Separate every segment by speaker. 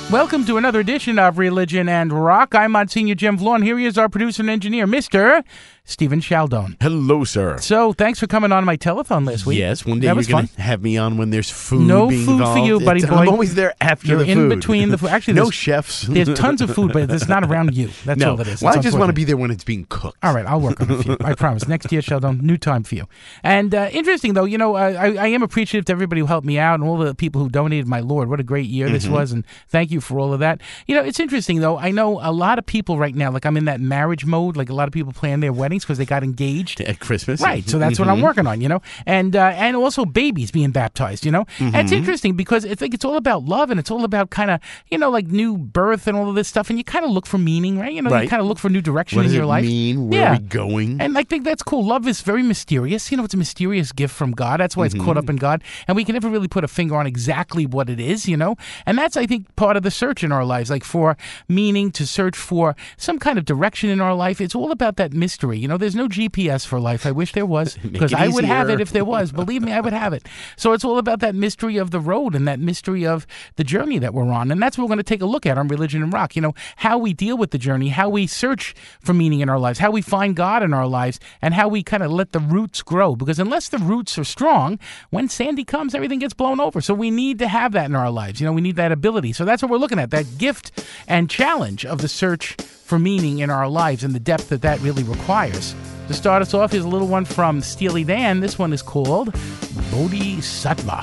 Speaker 1: Welcome to another edition of Religion and Rock. I'm Monsignor Jim Vlon. Here he is, our producer and engineer, Mr. Stephen Chaldone.
Speaker 2: Hello, sir.
Speaker 1: So, thanks for coming on my telethon last week.
Speaker 2: Yes, one day
Speaker 1: that
Speaker 2: you're going to have me on when there's food
Speaker 1: No
Speaker 2: being
Speaker 1: food
Speaker 2: involved.
Speaker 1: for you, buddy boy.
Speaker 2: I'm always there after
Speaker 1: You're
Speaker 2: the food.
Speaker 1: in between the food. Actually,
Speaker 2: no
Speaker 1: there's-
Speaker 2: chefs.
Speaker 1: There's tons of food, but it's not around you. That's
Speaker 2: no.
Speaker 1: all it is.
Speaker 2: Well,
Speaker 1: It's
Speaker 2: I just want to
Speaker 1: unfortunate.
Speaker 2: be there when it's being cooked.
Speaker 1: All right, I'll work on it for you. I promise. Next year, Sheldon, new time for you. And interesting, though, you know, I am appreciative to everybody who helped me out and all the people who donated. My Lord, what a great year this was, and thank you for all of that. You know, it's interesting, though. I know a lot of people right now, like I'm in that marriage mode, like a lot of people plan their weddings because they got engaged.
Speaker 2: At Christmas.
Speaker 1: Right, so that's what I'm working on, you know, and also babies being baptized, you know. And it's interesting because I think it's all about love and it's all about kind of, you know, like new birth and all of this stuff, and you kind of look for meaning, right? You know, you
Speaker 2: Right.
Speaker 1: kind of look for new direction
Speaker 2: What
Speaker 1: in
Speaker 2: does
Speaker 1: your
Speaker 2: it
Speaker 1: life.
Speaker 2: mean? Where are we going?
Speaker 1: And I think that's cool. Love is very mysterious. You know, it's a mysterious gift from God. That's why it's caught up in God, and we can never really put a finger on exactly what it is, you know. And that's, I think, part of the search in our lives, like for meaning, to search for some kind of direction in our life. It's all about that mystery. You know, there's no GPS for life. I wish there was, because I would have it if there was. Believe me, I would have it. So it's all about that mystery of the road and that mystery of the journey that we're on. And that's what we're going to take a look at on Religion and Rock. You know, how we deal with the journey, how we search for meaning in our lives, how we find God in our lives, and how we kind of let the roots grow. Because unless the roots are strong, when Sandy comes, everything gets blown over. So we need to have that in our lives. You know, we need that ability. So that's what we're looking at, that gift and challenge of the search for meaning in our lives and the depth that that really requires. To start us off, here's a little one from Steely Dan. This one is called Bodhisattva.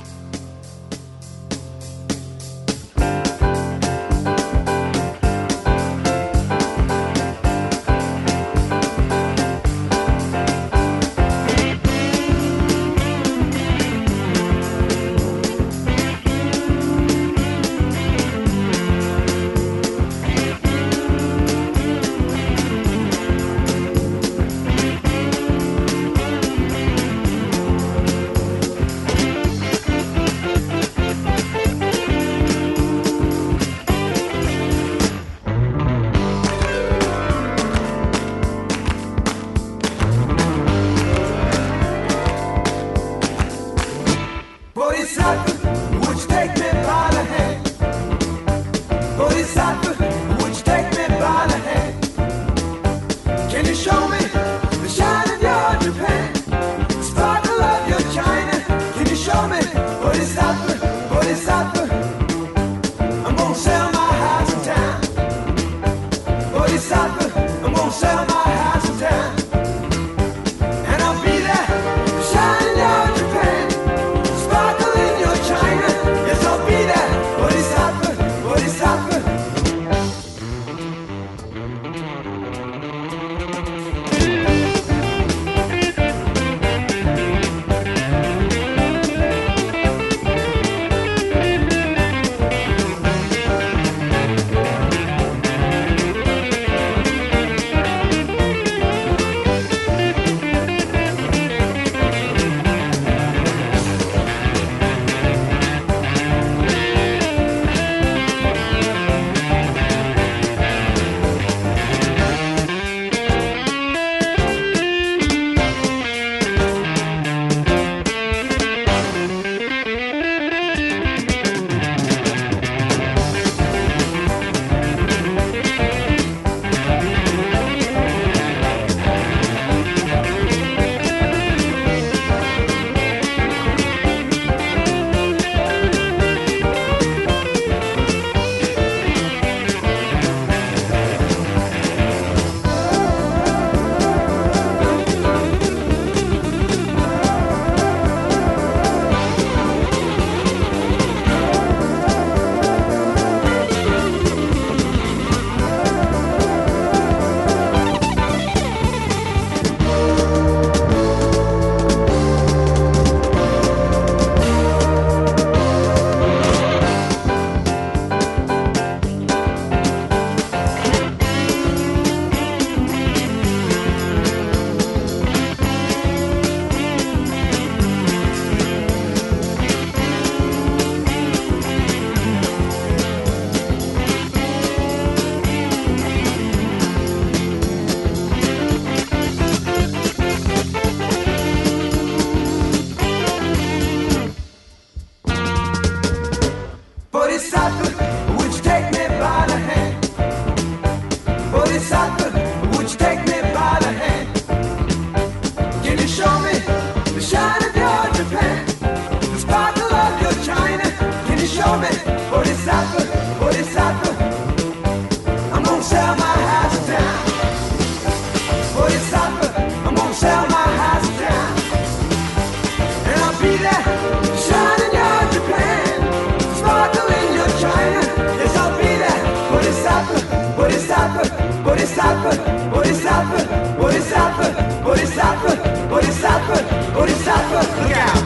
Speaker 3: Bodhisattva, Bodhisattva, Bodhisattva, Bodhisattva, Bodhisattva, Bodhisattva, look out!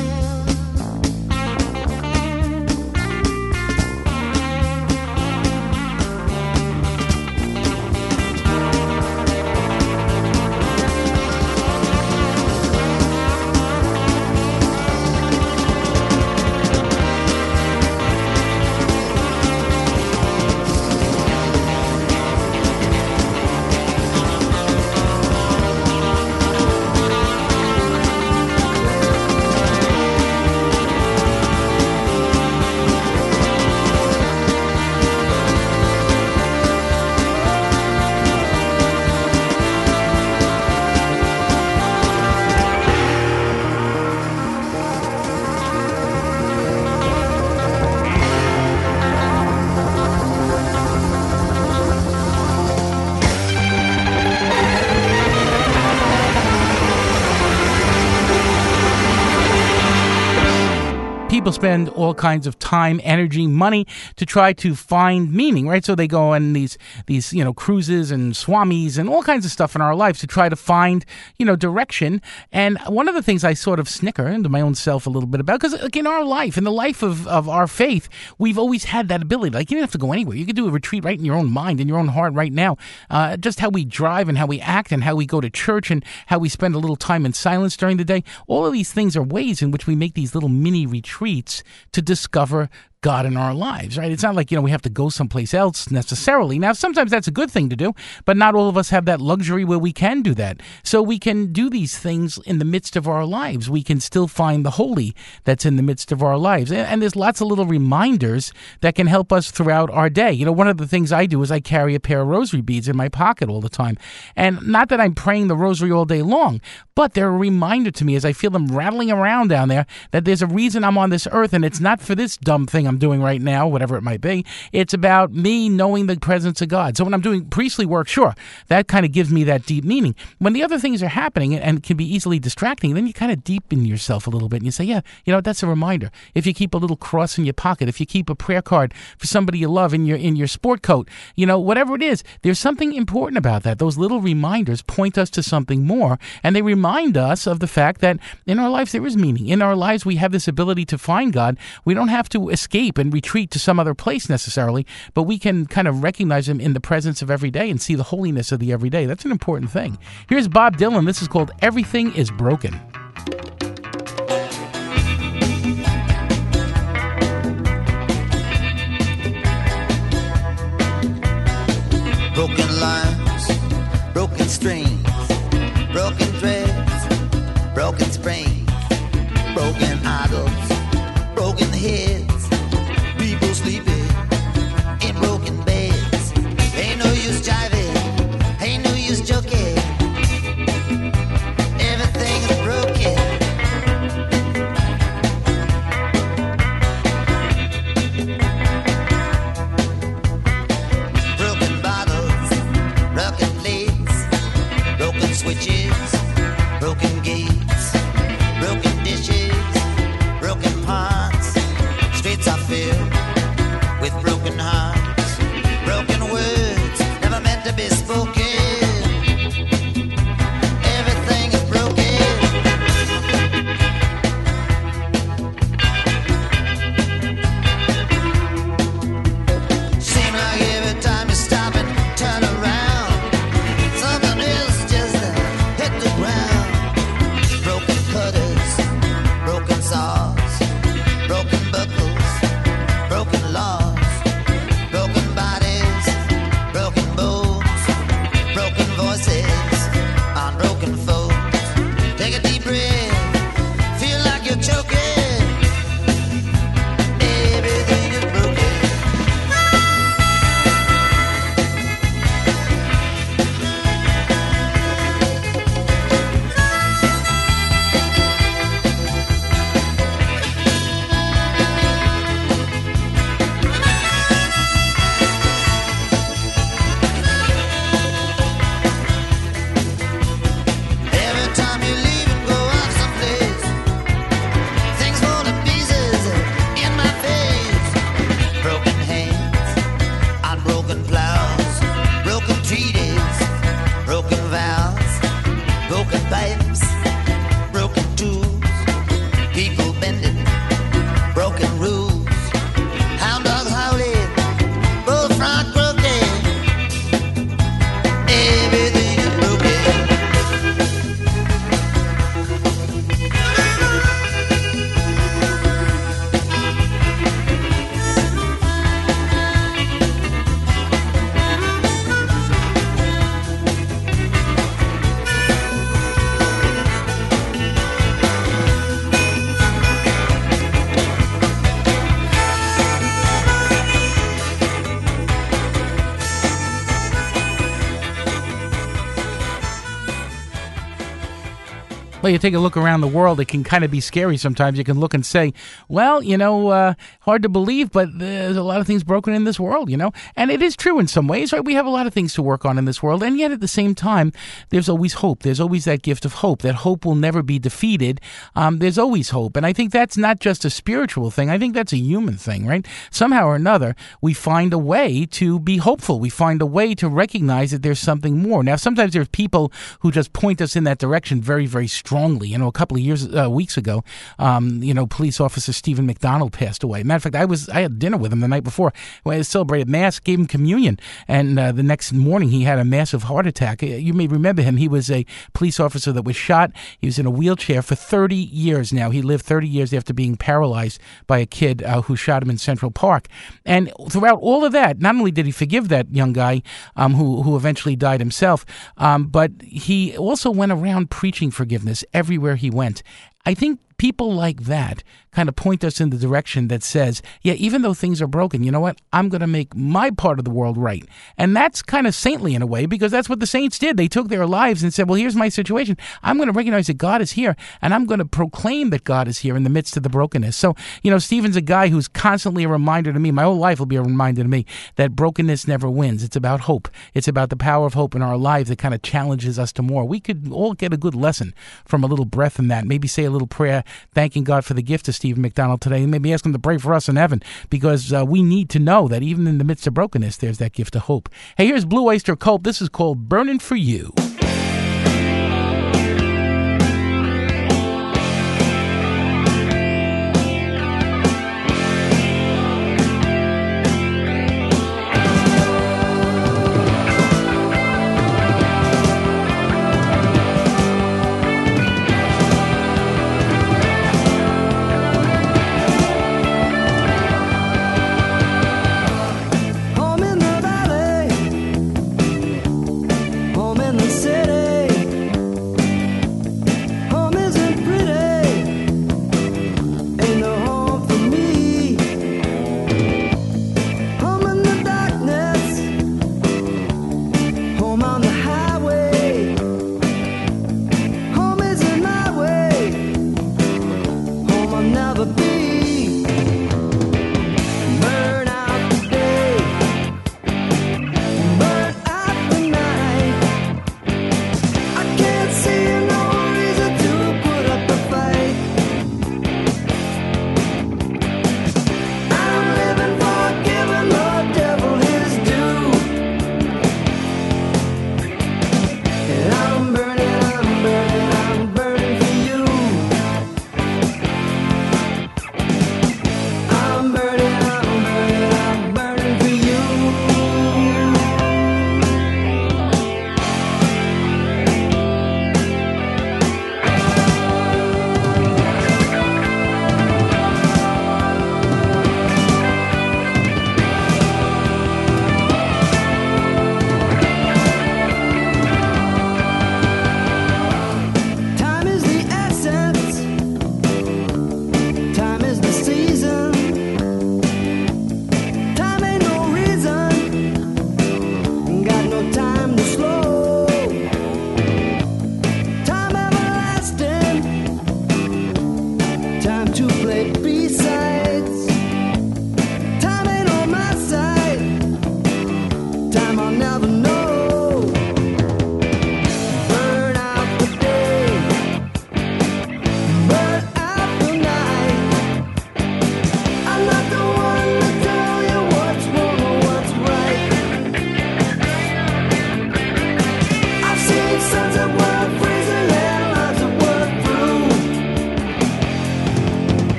Speaker 1: People spend all kinds of time, energy, money to try to find meaning, right? So they go on these cruises and swamis and all kinds of stuff in our lives to try to find, direction. And one of the things I sort of snicker into my own self a little bit about, because like in our life, in the life of our faith, we've always had that ability. Like you don't have to go anywhere. You can do a retreat right in your own mind, in your own heart right now. Just how we drive and how we act and how we go to church and how we spend a little time in silence during the day. All of these things are ways in which we make these little mini retreats to discover God in our lives, right? It's not like, we have to go someplace else necessarily. Now, sometimes that's a good thing to do, but not all of us have that luxury where we can do that. So we can do these things in the midst of our lives. We can still find the holy that's in the midst of our lives. And there's lots of little reminders that can help us throughout our day. One of the things I do is I carry a pair of rosary beads in my pocket all the time. And not that I'm praying the rosary all day long, but they're a reminder to me as I feel them rattling around down there that there's a reason I'm on this earth, and it's not for this dumb thing I'm doing right now, whatever it might be. It's about me knowing the presence of God. So when I'm doing priestly work, sure, that kind of gives me that deep meaning. When the other things are happening and can be easily distracting, then you kind of deepen yourself a little bit and you say, yeah, that's a reminder. If you keep a little cross in your pocket, if you keep a prayer card for somebody you love in your sport coat, whatever it is, there's something important about that. Those little reminders point us to something more, and they remind us of the fact that in our lives there is meaning. In our lives we have this ability to find God. We don't have to escape and retreat to some other place necessarily, but we can kind of recognize him in the presence of every day and see the holiness of the everyday. That's an important thing. Here's Bob Dylan. This is called Everything is Broken.
Speaker 4: Broken lines, broken strings, broken threads, broken springs, broken idols, broken heads. People sleeping in broken beds. Ain't no use jiving, ain't no use joking. Everything is broken. Broken bottles, broken plates, broken switches, broken gates, broken dishes, broken pots. Streets are filled with broken hearts, broken words never meant to be spoken. Everything is broken. Seem like every time you stop and turn around, something else just hit the ground. broken pipes, broken tools, people bending, broken rules. Hound dog howling, bullfrog croaking, everything is broken.
Speaker 1: Well, you take a look around the world, it can kind of be scary sometimes. You can look and say, well, hard to believe, but there's a lot of things broken in this world, And it is true in some ways, right? We have a lot of things to work on in this world, and yet at the same time, there's always hope. There's always that gift of hope. That hope will never be defeated. There's always hope, and I think that's not just a spiritual thing. I think that's a human thing, right? Somehow or another, we find a way to be hopeful. We find a way to recognize that there's something more. Now, sometimes there's people who just point us in that direction very, very strongly. A couple of weeks ago, police officer Stephen McDonald passed away. Matter of fact, I had dinner with him the night before. I celebrated Mass, gave him communion, and the next morning he had a massive heart attack. You may remember him. He was a police officer that was shot. He was in a wheelchair for 30 years now. He lived 30 years after being paralyzed by a kid who shot him in Central Park. And throughout all of that, not only did he forgive that young guy who eventually died himself, but he also went around preaching forgiveness everywhere he went. I think people like that kind of point us in the direction that says, yeah, even though things are broken, you know what? I'm going to make my part of the world right. And that's kind of saintly in a way, because that's what the saints did. They took their lives and said, well, here's my situation. I'm going to recognize that God is here, and I'm going to proclaim that God is here in the midst of the brokenness. So, Stephen's a guy who's constantly a reminder to me. My whole life will be a reminder to me that brokenness never wins. It's about hope. It's about the power of hope in our lives that kind of challenges us to more. We could all get a good lesson from a little breath in that. Maybe say a little prayer thanking God for the gift of Stephen McDonald today, and maybe ask him to pray for us in heaven, because we need to know that even in the midst of brokenness, there's that gift of hope. Hey, here's Blue Oyster Cult. This is called Burning for You.
Speaker 3: Home in the valley, home in the city.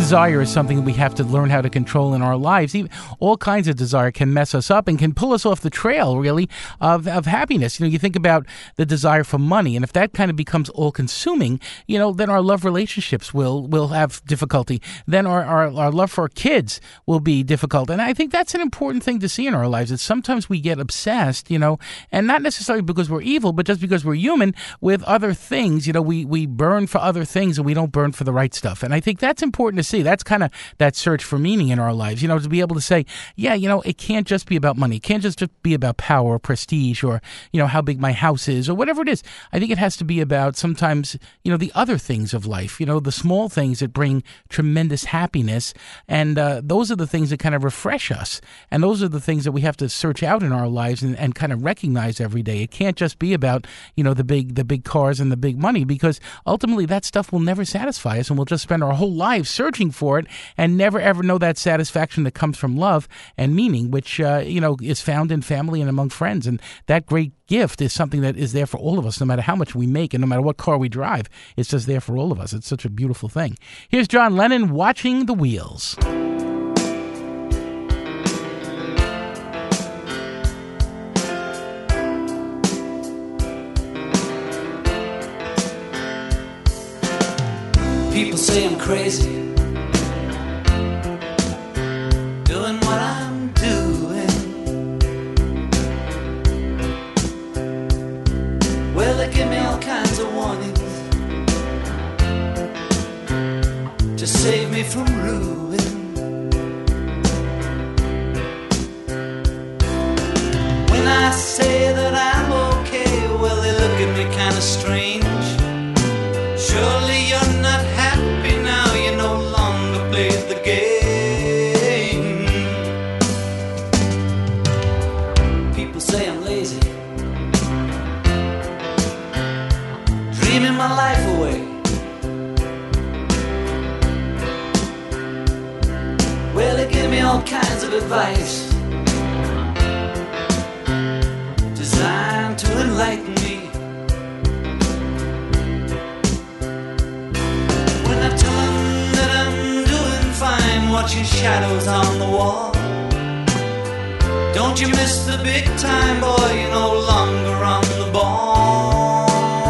Speaker 1: desire is something that we have to learn how to control in our lives. Even, all kinds of desire can mess us up and can pull us off the trail, really, of happiness. You think about the desire for money, and if that kind of becomes all-consuming, then our love relationships will have difficulty. Then our love for our kids will be difficult. And I think that's an important thing to see in our lives, that sometimes we get obsessed, and not necessarily because we're evil, but just because we're human, with other things. We burn for other things and we don't burn for the right stuff. And I think that's important to see. That's kind of that search for meaning in our lives, to be able to say, yeah, it can't just be about money. It can't just be about power or prestige or, how big my house is or whatever it is. I think it has to be about sometimes, the other things of life, the small things that bring tremendous happiness. And those are the things that kind of refresh us. And those are the things that we have to search out in our lives and kind of recognize every day. It can't just be about, the big cars and the big money, because ultimately that stuff will never satisfy us, and we'll just spend our whole lives searching for it and never ever know that satisfaction that comes from love and meaning, which is found in family and among friends. And that great gift is something that is there for all of us, no matter how much we make and no matter what car we drive. It's just there for all of us. It's such a beautiful thing. Here's John Lennon, Watching the Wheels.
Speaker 5: People say I'm crazy, doing what I'm doing. Well, they give me all kinds of warnings to save me from ruin. When I say that I'm okay, well, they look at me kind of strange. Surely you're not happy now, you no longer play the game. People say I'm lazy, dreaming my life away. Well, they give me all kinds of advice designed to enlighten me. Watching shadows on the wall. Don't you miss the big time, boy, you're no longer on the ball.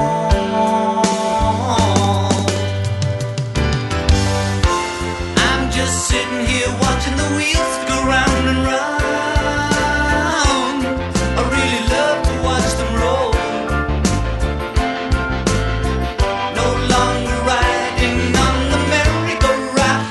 Speaker 5: I'm just sitting here watching the wheels go round and round. I really love to watch them roll. No longer riding on the merry-go-round.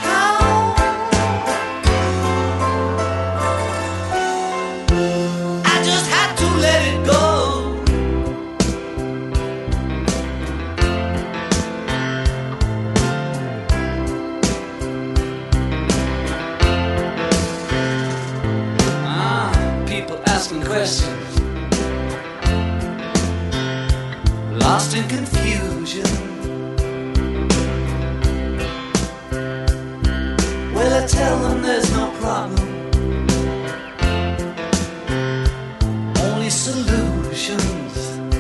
Speaker 5: Questions, lost in confusion. Well, I tell them there's no problem, only solutions.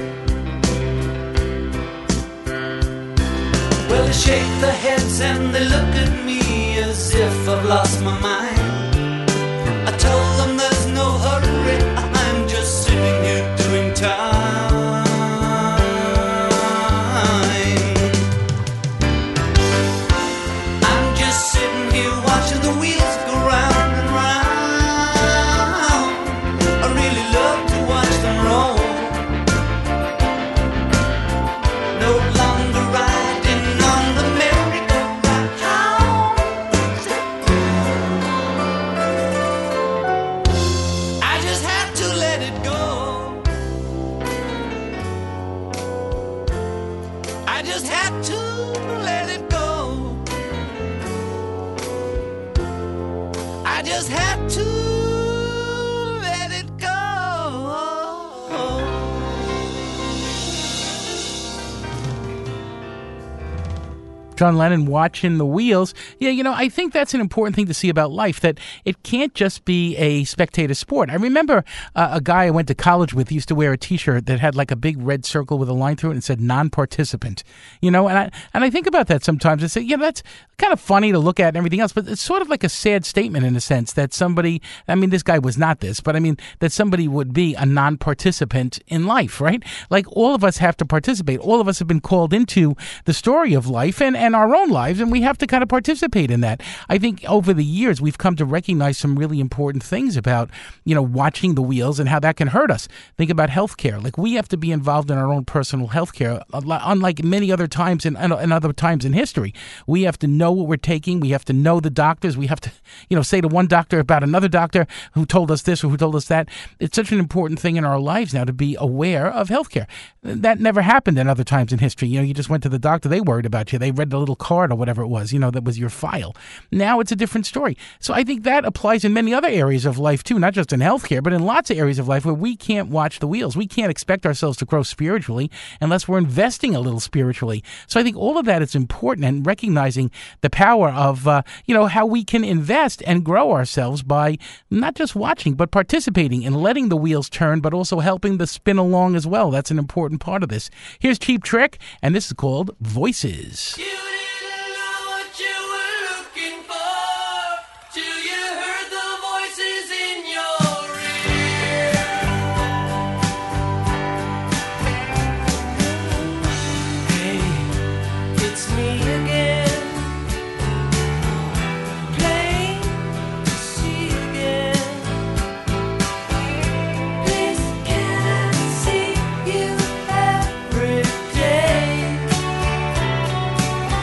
Speaker 5: Well, they shake their heads and they look at me as if I've lost my mind. I tell them there's no hurry, I'm just sitting here doing time. I'm just sitting here watching the wheels go round and round. I really love to watch them roll. No longer riding on the merry-go-round. I just had to let it go. I just had to let it go. I just had to let it go.
Speaker 1: John Lennon watching the wheels. Yeah, I think that's an important thing to see about life, that it can't just be a spectator sport. I remember a guy I went to college with used to wear a T-shirt that had like a big red circle with a line through it and said non-participant. And I think about that sometimes. I say, that's kind of funny to look at and everything else, but it's sort of like a sad statement in a sense that somebody, this guy was not this, but that somebody would be a non-participant in life, right? Like all of us have to participate. All of us have been called into the story of life and our own lives, and we have to kind of participate in that. I think over the years we've come to recognize some really important things about, watching the wheels and how that can hurt us. Think about healthcare. Like we have to be involved in our own personal healthcare, unlike many other times and other times in history. We have to know what we're taking. We have to know the doctors. We have to, say to one doctor about another doctor who told us this or who told us that. It's such an important thing in our lives now to be aware of healthcare. That never happened in other times in history. You just went to the doctor. They worried about you. They read the little card or whatever it was, that was your file. Now it's a different story. So I think that applies in many other areas of life too, not just in healthcare, but in lots of areas of life where we can't watch the wheels. We can't expect ourselves to grow spiritually unless we're investing a little spiritually. So I think all of that is important, and recognizing the power of, how we can invest and grow ourselves by not just watching, but participating and letting the wheels turn, but also helping the spin along as well. That's an important part of this. Here's Cheap Trick, and this is called Voices.
Speaker 5: You didn't know what you were looking for till you heard the voices in your ear. Hey, it's me again, plain to see again. Please can I see you every day?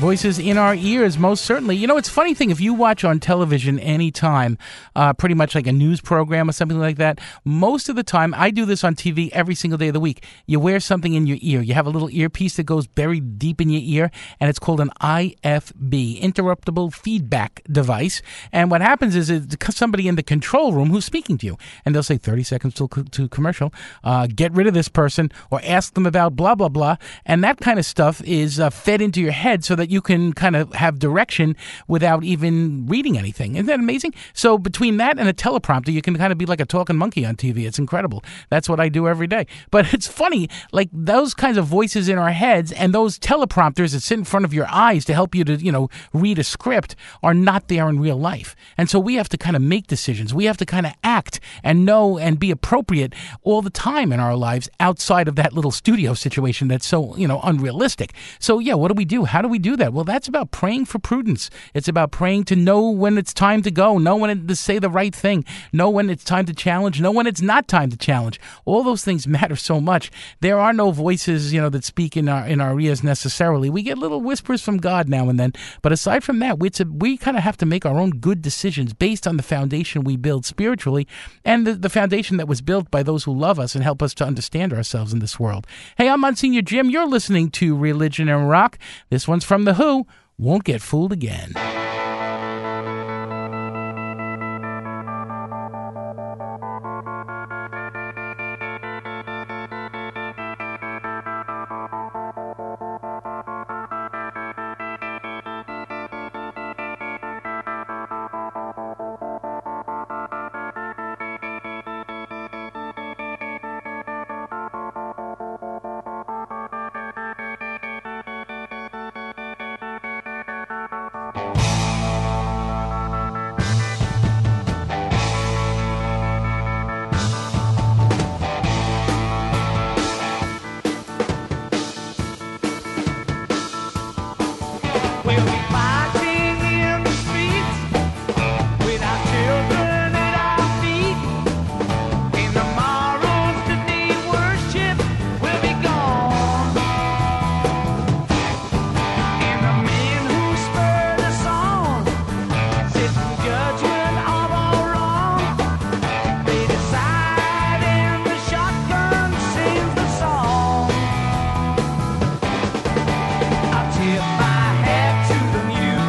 Speaker 1: Voices in our ears, most certainly. You know, it's a funny thing, if you watch on television anytime, pretty much like a news program or something like that, most of the time, I do this on TV every single day of the week, you wear something in your ear. You have a little earpiece that goes buried deep in your ear, and it's called an IFB, Interruptible Feedback Device. And what happens is it's somebody in the control room who's speaking to you, and they'll say 30 seconds to commercial, get rid of this person, or ask them about blah, blah, blah. And that kind of stuff is fed into your head so that you can kind of have direction without even reading anything. Isn't that amazing? So between that and a teleprompter, you can kind of be like a talking monkey on TV. It's incredible. That's what I do every day. But it's funny, like those kinds of voices in our heads and those teleprompters that sit in front of your eyes to help you to, read a script are not there in real life. And so we have to kind of make decisions. We have to kind of act and know and be appropriate all the time in our lives outside of that little studio situation that's so, unrealistic. So yeah, what do we do? How do we do that? Well, that's about praying for prudence. It's about praying to know when it's time to go, know when to say the right thing, know when it's time to challenge, know when it's not time to challenge. All those things matter so much. There are no voices, that speak in our ears necessarily. We get little whispers from God now and then, but aside from that, we kind of have to make our own good decisions based on the foundation we build spiritually and the foundation that was built by those who love us and help us to understand ourselves in this world. Hey, I'm Monsignor Jim. You're listening to Religion and Rock. This one's from The Who. Won't Get Fooled Again.
Speaker 3: We'll be fighting in the streets with our children at our feet. And tomorrow's the day worship will be gone. And the men who spurred us on, sitting judgment of all wrong, they decide and the shotgun sings the song. I'll tip my hat to the music.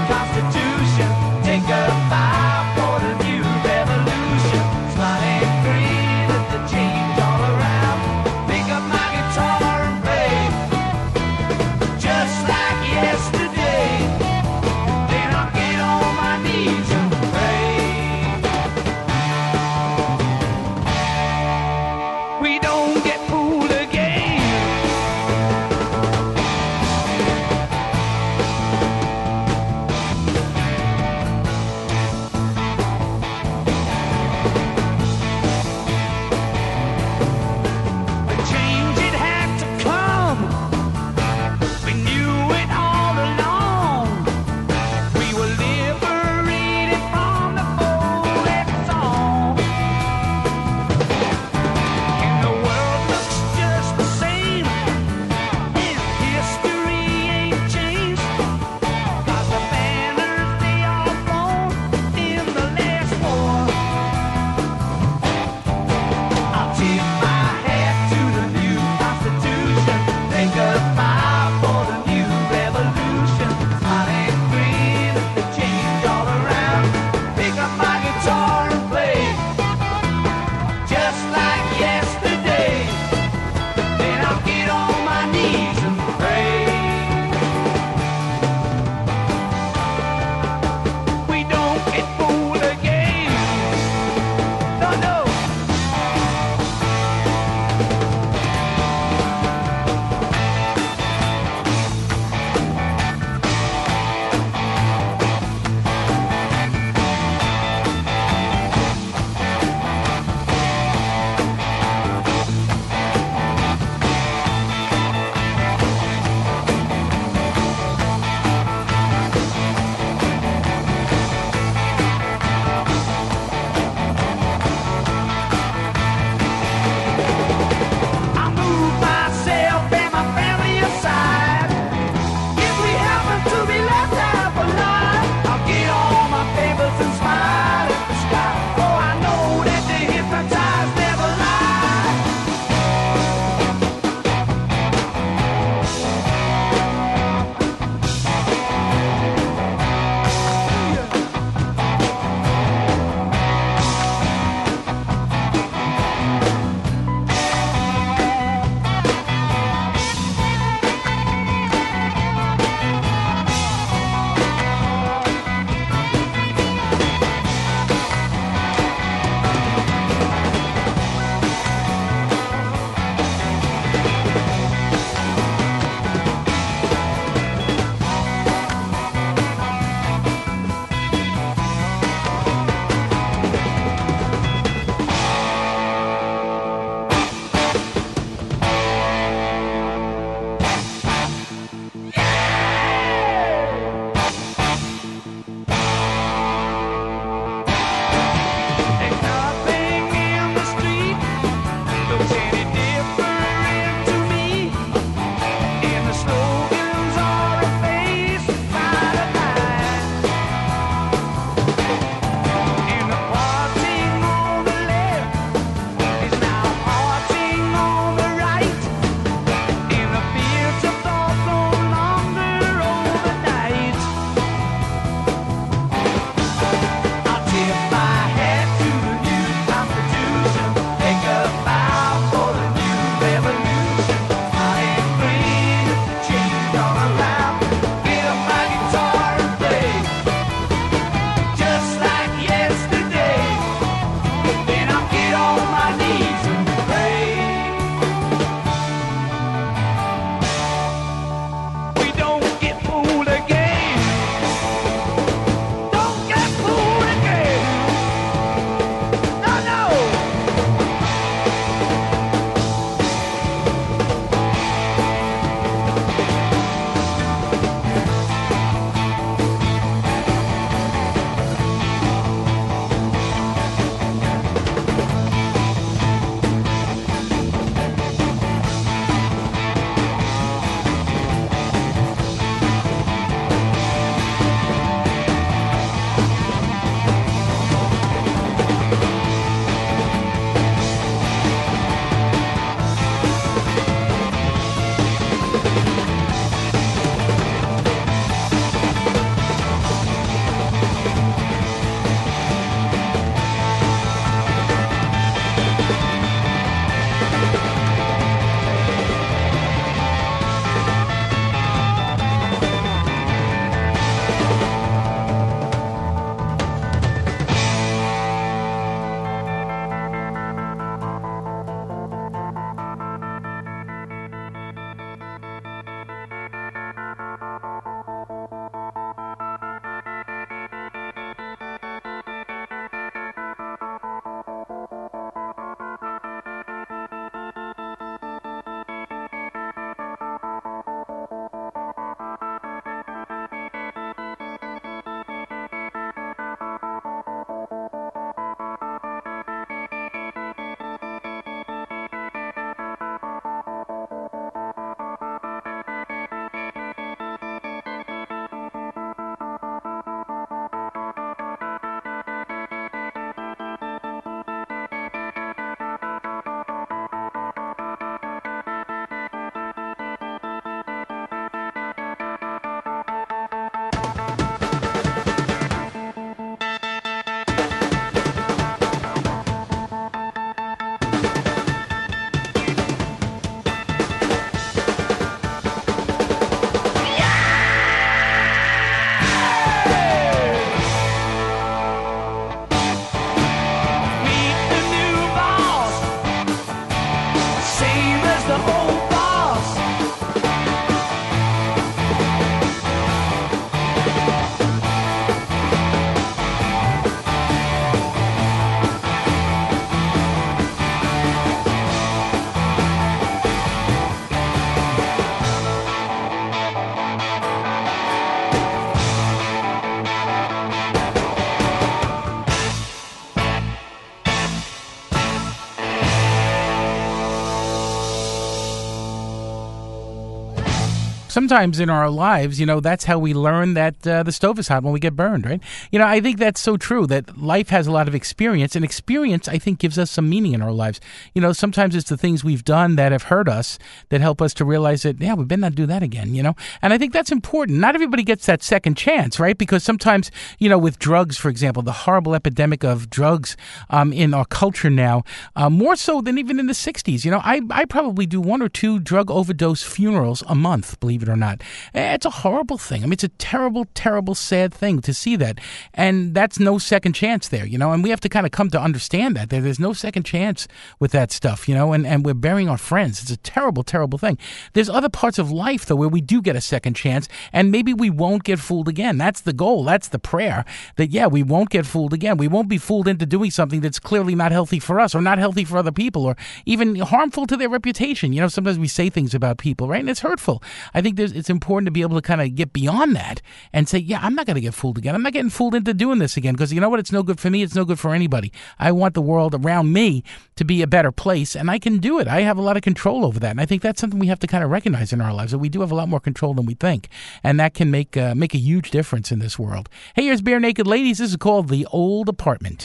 Speaker 1: sometimes in our lives, that's how we learn that the stove is hot when we get burned, right? I think that's so true, that life has a lot of experience, and experience, I think, gives us some meaning in our lives. Sometimes it's the things we've done that have hurt us that help us to realize that, we better not do that again, And I think that's important. Not everybody gets that second chance, right? Because sometimes, with drugs, for example, the horrible epidemic of drugs in our culture now, more so than even in the 60s. I probably do 1 or 2 drug overdose funerals a month, believe it or not. It's a horrible thing. I mean, it's a terrible, terrible, sad thing to see that. And that's no second chance there, and we have to kind of come to understand that. There's no second chance with that stuff, and we're burying our friends. It's a terrible, terrible thing. There's other parts of life, though, where we do get a second chance, and maybe we won't get fooled again. That's the goal. That's the prayer, that, we won't get fooled again. We won't be fooled into doing something that's clearly not healthy for us or not healthy for other people or even harmful to their reputation. Sometimes we say things about people, right? And it's hurtful. I think it's important to be able to kind of get beyond that and say, I'm not going to get fooled again. I'm not getting fooled into doing this again because you know what? It's no good for me. It's no good for anybody. I want the world around me to be a better place, and I can do it. I have a lot of control over that, and I think that's something we have to kind of recognize in our lives, that we do have a lot more control than we think, and that can make a huge difference in this world. Hey, here's Bare Naked Ladies. This is called The Old Apartment.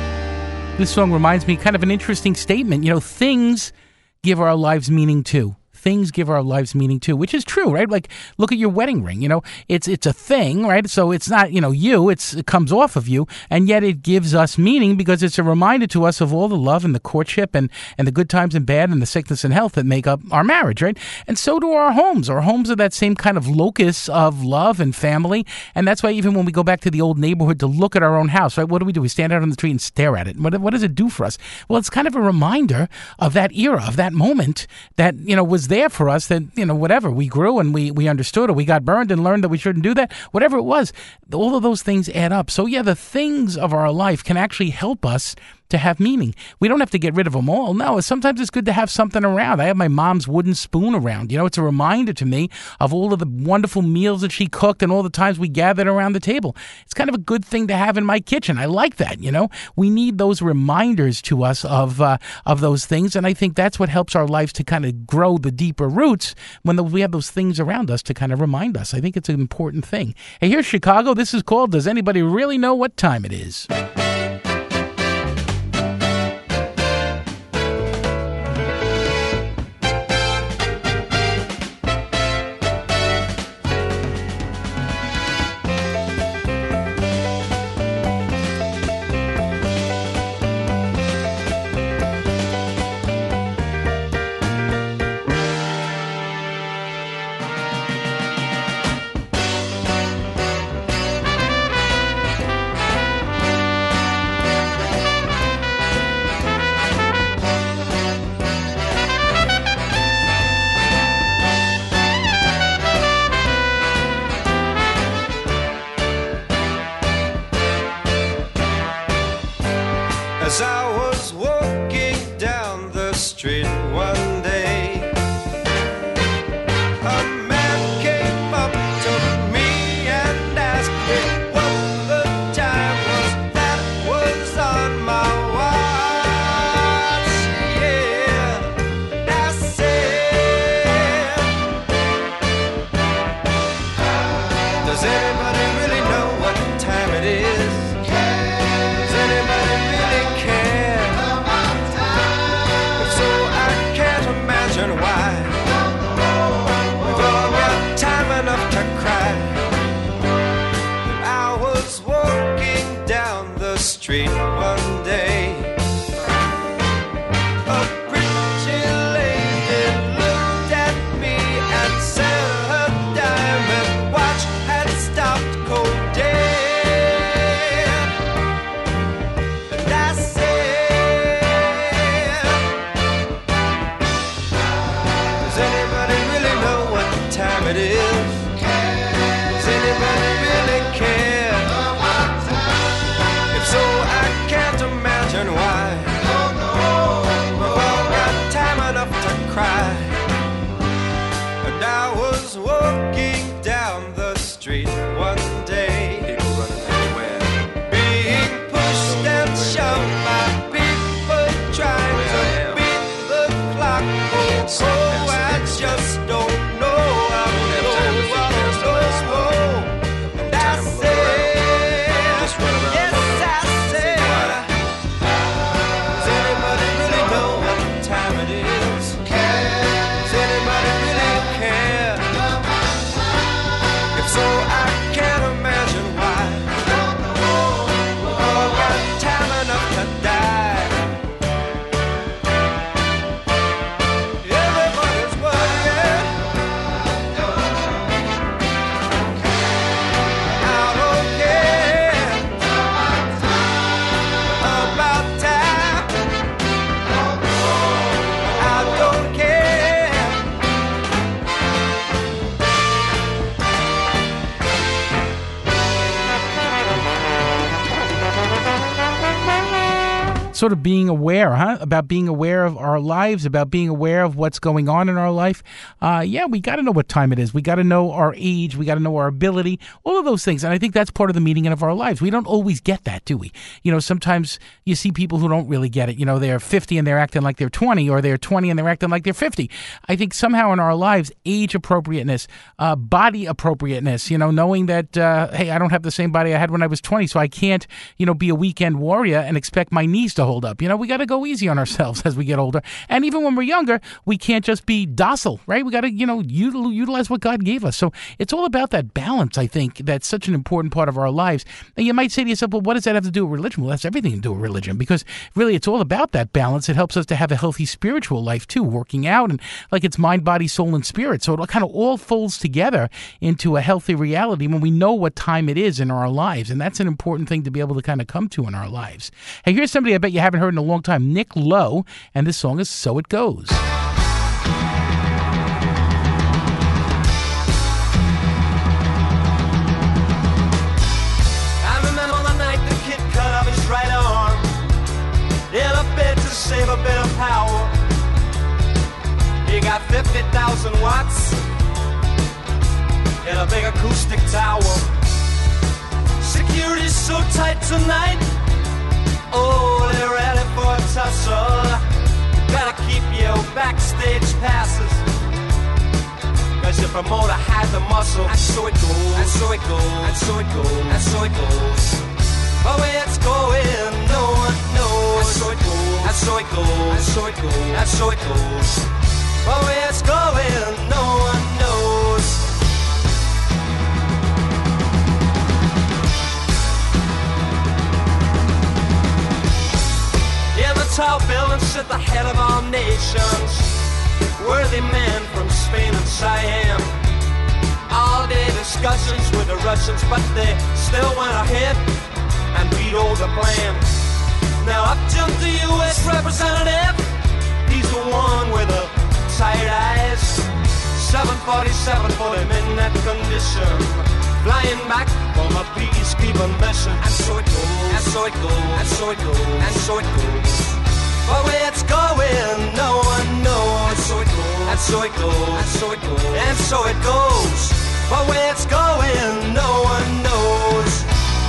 Speaker 1: This song reminds me kind of an interesting statement. Things give our lives meaning too. things give our lives meaning too, which is true, right? Like, look at your wedding ring. It's a thing, right? So it's not, you. It comes off of you, and yet it gives us meaning because it's a reminder to us of all the love and the courtship and the good times and bad and the sickness and health that make up our marriage, right? And so do our homes. Our homes are that same kind of locus of love and family, and that's why even when we go back to the old neighborhood to look at our own house, right? What do? We stand out on the street and stare at it. What does it do for us? Well, it's kind of a reminder of that era, of that moment that, was there for us, that, whatever, we grew and we understood, or we got burned and learned that we shouldn't do that, whatever it was, all of those things add up. So yeah, the things of our life can actually help us to have meaning. We don't have to get rid of them all. No, sometimes it's good to have something around. I have my mom's wooden spoon around. It's a reminder to me of all of the wonderful meals that she cooked and all the times we gathered around the table. It's kind of a good thing to have in my kitchen. I like that, We need those reminders to us of those things, and I think that's what helps our lives to kind of grow the deeper roots when we have those things around us to kind of remind us. I think it's an important thing. Hey, here's Chicago. This is called Does Anybody Really Know What Time It Is?
Speaker 5: As I was walking down the street one day, a man came up to me and asked me what the time was that was on my watch. Yeah, I said, does anybody really know what time it is? Does anybody really care? If so, I can't imagine why. We've all got time enough to cry. And I was walking down the street one day. A pretty lady looked at me and said her diamond watch had stopped cold dead. And I said, does anybody really know what time it is? Does anybody really care? If so, I can't imagine why. We've all got time enough to cry. And I was walking down the street one day, people running everywhere, being pushed and shoved by people trying to beat the clock. Oh, I just don't know. I don't know. And I said, yes, I said, does anybody really know what time it is? Does anybody really care? If so, I can't imagine why. We've all got time enough to die. Everybody's worried. I don't care about time. I don't care.
Speaker 1: Sort of being aware, about being aware of our lives, about being aware of what's going on in our life. Yeah, we got to know what time it is. We got to know our age. We got to know our ability, all of those things. And I think that's part of the meaning of our lives. We don't always get that, do we? Sometimes you see people who don't really get it. They're 50 and they're acting like they're 20, or they're 20 and they're acting like they're 50. I think somehow in our lives, age appropriateness, body appropriateness, knowing that, hey, I don't have the same body I had when I was 20, so I can't, be a weekend warrior and expect my knees to hold up. We got to go easy on ourselves as we get older. And even when we're younger, we can't just be docile, right? We got to, utilize what God gave us. So it's all about that balance, I think. That's such an important part of our lives. And you might say to yourself, well, what does that have to do with religion? Well, that's everything to do with religion, because really it's all about that balance. It helps us to have a healthy spiritual life too, working out, and like it's mind, body, soul, and spirit. So it kind of all folds together into a healthy reality when we know what time it is in our lives. And that's an important thing to be able to kind of come to in our lives. Hey, here's somebody I bet you haven't heard in a long time, Nick Lowe, and this song is So It Goes.
Speaker 5: I remember the night the kid cut off his right arm in a bid to save a bit of power. He got 50,000 watts in a big acoustic tower. Security's so tight tonight. Oh, they're ready for a tussle. Gotta keep your backstage passes, 'cause your promoter had the muscle. And so it goes, and so it goes, and so it goes, and so it goes. But where it's going, no one knows. And so it goes, and so it goes, and so it goes, and so it goes. But where it's going, no one knows. In the tall building sit the head of all nations, worthy men from Spain and Siam. All day discussions with the Russians, but they still went ahead and vetoed the plan. Now up jumped the U.S. representative. He's the one with the tired eyes. 747 for him in that condition, flying back from a peacekeeping mission. And so it goes, and so it goes, and so it goes, and so it goes. But where it's going, no one knows. And so it goes, and so it goes, and so it goes, and so it goes. But where it's going, no one knows.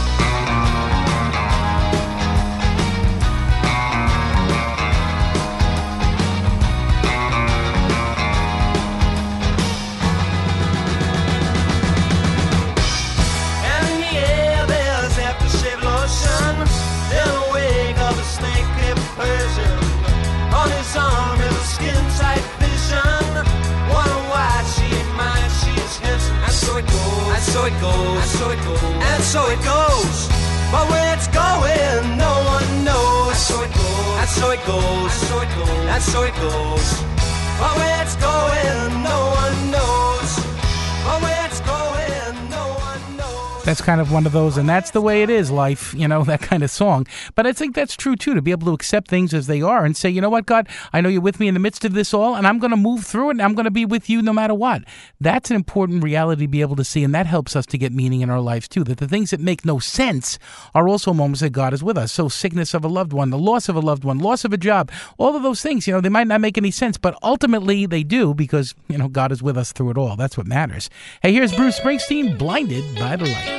Speaker 5: On his arm is a skin-tight vision. Wonder why she ain't mine, she's his. And so it goes, and so it goes, and so it goes, and so it goes. But where it's going, no one knows. And so it goes, and so it goes, and so it goes, and so it goes. But where it's going, no one knows. But where it's going, no one knows.
Speaker 1: That's kind of one of those, and that's the way it is, life, that kind of song. But I think that's true, too, to be able to accept things as they are and say, you know what, God, I know you're with me in the midst of this all, and I'm going to move through it, and I'm going to be with you no matter what. That's an important reality to be able to see, and that helps us to get meaning in our lives, too, that the things that make no sense are also moments that God is with us. So sickness of a loved one, the loss of a loved one, loss of a job, all of those things, they might not make any sense, but ultimately they do because, God is with us through it all. That's what matters. Hey, here's Bruce Springsteen, Blinded by the Light.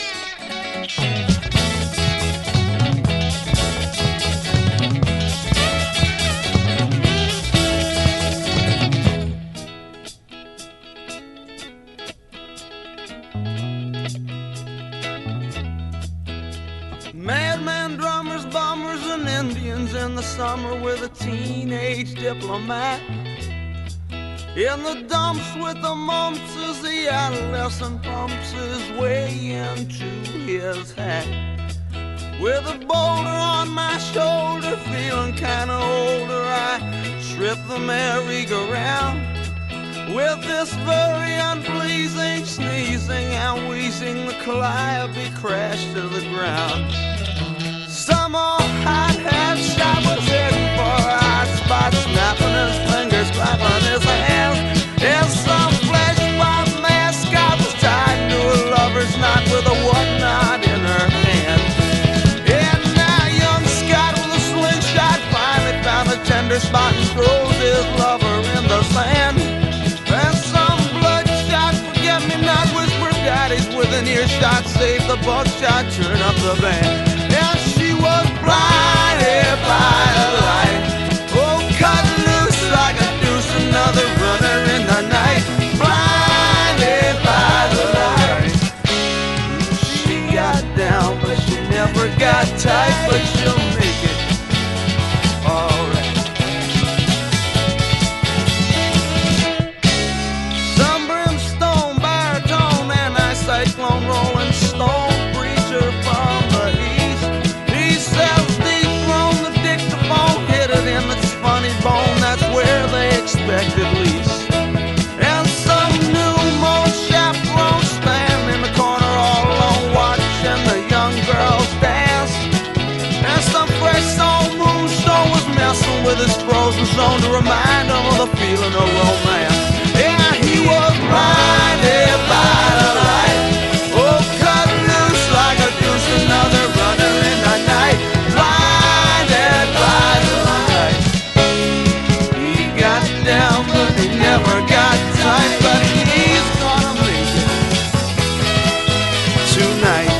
Speaker 5: Madman drummers, bombers, and Indians in the summer with a teenage diplomat. In the dumps with the mumps as the adolescent pumps his way into his hat. With a boulder on my shoulder, feeling kinda older, I trip the merry-go-round. With this very unpleasing sneezing and wheezing, the calliope crashed to the ground. Some old hot-hat shot was heading for a hot spot, snapping his fingers, clapping his hands. And some flesh-bound mascot was tied to a lover's knot with a whatnot in her hand. And now young Scott with a slingshot finally found a tender spot and throws his lover in the sand. And some bloodshot forget-me-not whisper daddies with an earshot, save the buckshot, turn up the band. And she was blinded by a light, oh, cut loose like a deuce, another runner in the night. Blinded by the light. She got down, but she never got tight, but she'll make it.
Speaker 3: feeling of romance. Yeah, he was blinded by the light. Oh, cut loose like a goose, another runner in the night. Blinded by the light. He got down, but he never got tight. But he's gonna make it tonight.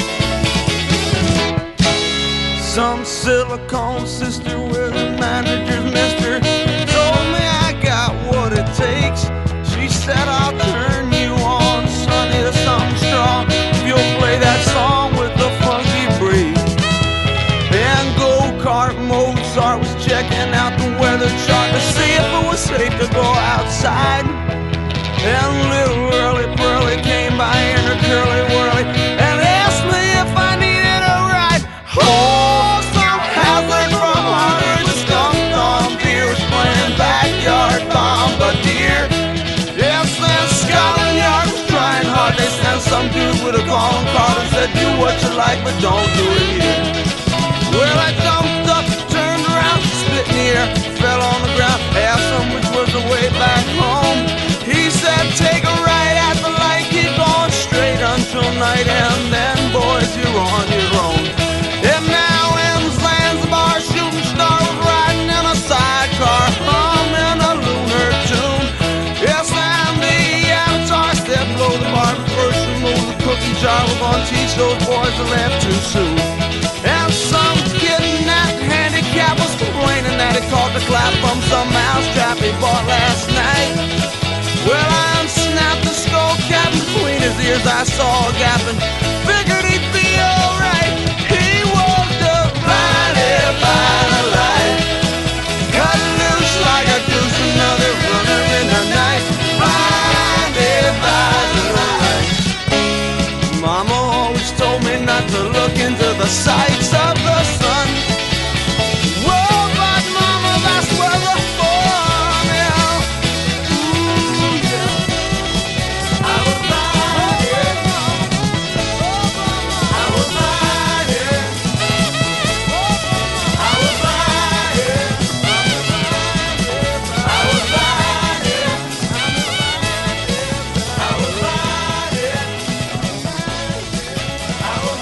Speaker 3: Some silicone sister with a manager's mister told me I got what it takes. She said I'll turn you on, sonny, to something strong if you'll play that song with the funky break. And go-kart Mozart was checking out the weather chart to see if it was safe to go outside. And little Whirly Pearly came by in her curly whirly and asked me if I needed a ride. Oh, some hazard from Harvard, the skunk-on beers playing backyard bombardier. Yes, then Scotland Yard was trying hard. They sent some dude with a calling card and said, do what you like, but don't do it here. Well, I jumped up, turned around, spit in the air, fell on the ground, asked him which was the way back home. He said, take a right at the light, keep going straight until night, and then, boys, you're on your own. And now in Zanzibar, shooting star was riding in a sidecar, humming a lunar tune. Yes, and the avatar said, blow the bar, but first remove the cookie jar. We're gonna teach those boys to laugh too soon. And some kid in that handicap was complaining that he caught the clap from some mousetrap he bought last night. Well, I unsnapped the skull cap between his ears. I saw a gap and figured he'd be alright. He was just blinded by the light. Cut loose like a goose, another runner in the night. Blinded by the light. Mama always told me not to look into the sights of the sun. Whoa, but mama, that's where the fun is. Ooh, yeah. I was blinded. Oh, mama, I was blinded. I was blinded. I was blinded. I was blinded. I was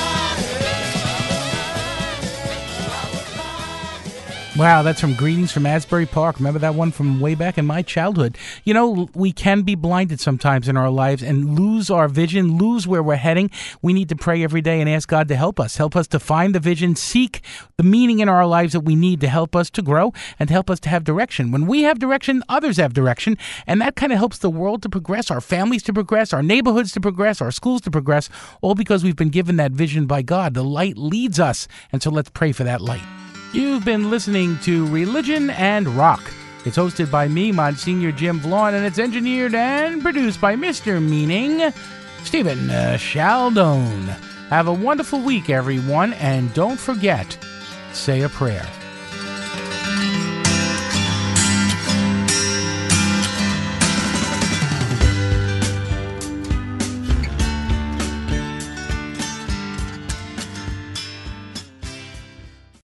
Speaker 1: Wow, that's from Greetings from Asbury Park. Remember that one from way back in my childhood? You know, we can be blinded sometimes in our lives and lose our vision, lose where we're heading. We need to pray every day and ask God to help us to find the vision, seek the meaning in our lives that we need to help us to grow and to help us to have direction. When we have direction, others have direction, and that kind of helps the world to progress, our families to progress, our neighborhoods to progress, our schools to progress, all because we've been given that vision by God. The light leads us, and so let's pray for that light. You've been listening to Religion and Rock. It's hosted by me, Monsignor Jim Vaughn, and it's engineered and produced by Mr. Meaning, Stephen Chaldone. Have a wonderful week, everyone, and don't forget, say a prayer.